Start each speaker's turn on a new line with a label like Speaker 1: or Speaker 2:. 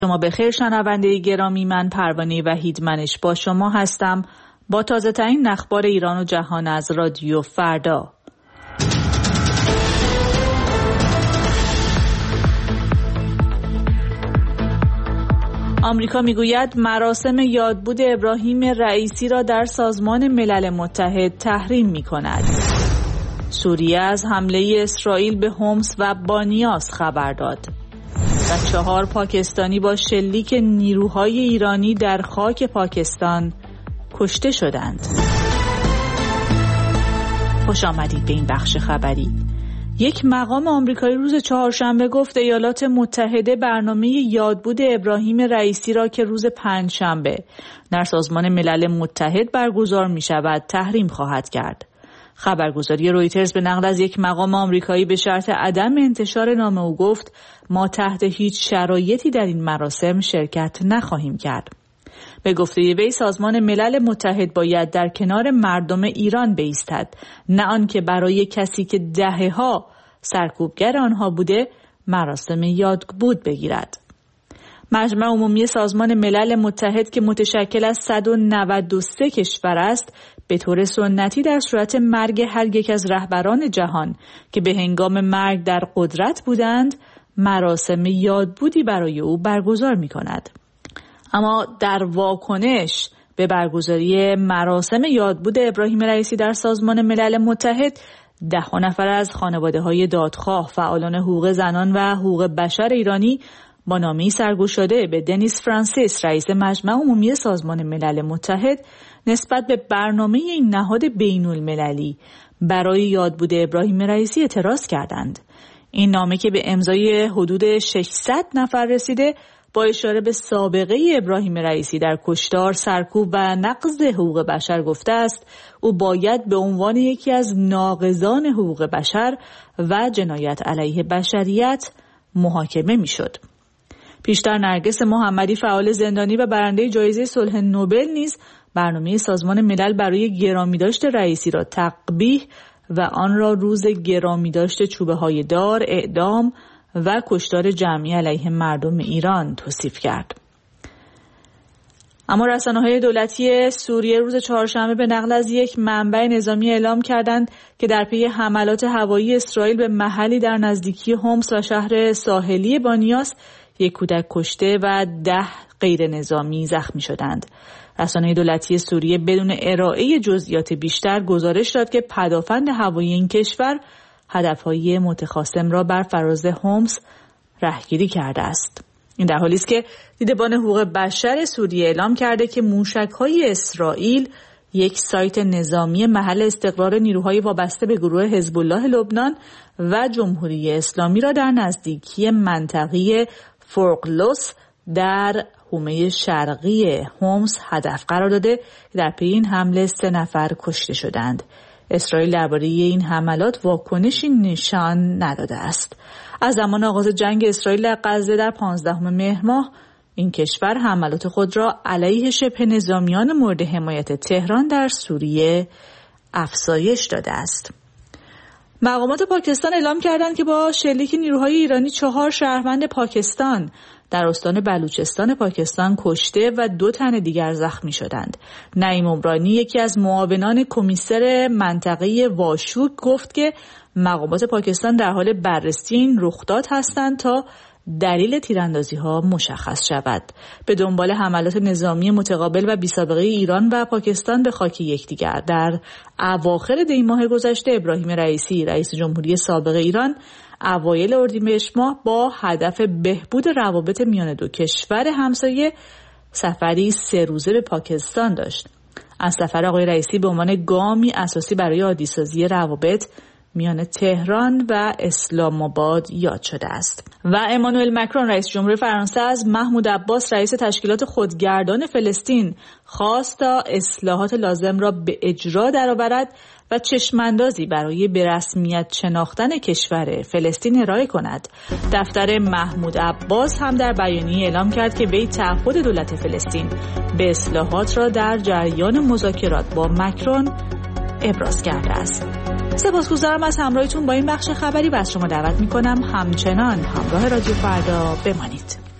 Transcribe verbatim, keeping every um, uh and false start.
Speaker 1: شما بخیر شنونده گرامی، من پروانه وحیدمنش با شما هستم با تازه ترین اخبار ایران و جهان از رادیو فردا. آمریکا میگوید مراسم یادبود ابراهیم رئیسی را در سازمان ملل متحد تحریم می‌کند. سوریه از حمله اسرائیل به حمص و بانیاس خبر داد. و چهار پاکستانی با شلیک نیروهای ایرانی در خاک پاکستان کشته شدند. خوش آمدید به این بخش خبری. یک مقام آمریکایی روز چهارشنبه گفت ایالات متحده برنامه یادبود ابراهیم رئیسی را که روز پنجشنبه در سازمان ملل متحد برگزار می شود تحریم خواهد کرد. خبرگزاری رویترز به نقل از یک مقام آمریکایی به شرط عدم انتشار نام او گفت ما تحت هیچ شرایطی در این مراسم شرکت نخواهیم کرد. به گفته وی سازمان ملل متحد باید در کنار مردم ایران بایستد، نه آنکه برای کسی که دهه‌ها سرکوبگر آنها بوده مراسم یادبود بگیرد. مجمع عمومی سازمان ملل متحد که متشکل از صد و نود و سه کشور است به طور سنتی در صورت مرگ هر یک از رهبران جهان که به هنگام مرگ در قدرت بودند مراسم یادبودی برای او برگزار می کند. اما در واکنش به برگزاری مراسم یادبود ابراهیم رئیسی در سازمان ملل متحد ده نفر از خانواده‌های دادخواه، فعالان حقوق زنان و حقوق بشر ایرانی با نامه‌ای سرگشاده به دنیس فرانسیس رئیس مجمع عمومی سازمان ملل متحد نسبت به برنامه این نهاد بین‌المللی برای یادبود ابراهیم رئیسی اعتراض کردند. این نامه که به امضای حدود ششصد نفر رسیده با اشاره به سابقه ابراهیم رئیسی در کشتار، سرکوب و نقض حقوق بشر گفته است او باید به عنوان یکی از ناقضان حقوق بشر و جنایت علیه بشریت محاکمه می‌شد. پیشتر نرگس محمدی فعال زندانی و برنده جایزه صلح نوبل نیز برنامه سازمان ملل برای گرامیداشت رئیسی را تقبیح و آن را روز گرامیداشت چوبه‌های دار، اعدام و کشتار جمعی علیه مردم ایران توصیف کرد. اما رسانه‌های دولتی سوریه روز چهارشنبه به نقل از یک منبع نظامی اعلام کردند که در پی حملات هوایی اسرائیل به محلی در نزدیکی حمص و شهر ساحلی بانیاس یک کودک کشته و ده غیر نظامی زخمی شدند. رسانه دولتی سوریه بدون ارائه جزئیات بیشتر گزارش داد که پدافند هوایی این کشور هدفهای متخاصم را بر فراز حمص رهگیری کرده است. این در حالی است که دیدبان حقوق بشر سوریه اعلام کرده که موشک‌های اسرائیل یک سایت نظامی محل استقرار نیروهای وابسته به گروه حزب الله لبنان و جمهوری اسلامی را در نزدیکی منطقه فرقلوس در حومه شرقی حمص هدف قرار داده که در پی این حمله سه نفر کشته شدند. اسرائیل درباره این حملات واکنشی نشان نداده است. از زمان آغاز جنگ اسرائیل در غزه در پانزدهم مهر ماه این کشور حملات خود را علیه شبه نظامیان مورد حمایت تهران در سوریه افزایش داده است. مقامات پاکستان اعلام کردند که با شلیک نیروهای ایرانی چهار شهروند پاکستان در استان بلوچستان پاکستان کشته و دو تن دیگر زخمی شدند. نعیم عمرانی یکی از معاونان کمیسر منطقه واشوک گفت که مقامات پاکستان در حال بررسی این رخداد هستند تا دلیل تیراندازی‌ها مشخص شود. به دنبال حملات نظامی متقابل و بی‌سابقه ایران و پاکستان به خاک یکدیگر در اواخر دی ماه گذشته ابراهیم رئیسی رئیس جمهوری سابق ایران اوایل اردیبهشت ماه با هدف بهبود روابط میان دو کشور همسایه سفری سه روزه به پاکستان داشت. از سفر آقای رئیسی به عنوان گامی اساسی برای عادی‌سازی روابط میان تهران و اسلام آباد یاد شده است. و امانوئل مکرون رئیس جمهور فرانسه از محمود عباس رئیس تشکیلات خودگردان فلسطین خواست تا اصلاحات لازم را به اجرا درآورد و چشماندازی برای به رسمیت شناختن کشور فلسطین ارائه کند. دفتر محمود عباس هم در بیانیه اعلام کرد که وی تعهد دولت فلسطین به اصلاحات را در جریان مذاکرات با مکرون ابراز کرده است. سپاسگزارم از همراهیتون با این بخش خبری و از شما دعوت می‌کنم همچنان همراه رادیو فردا بمانید.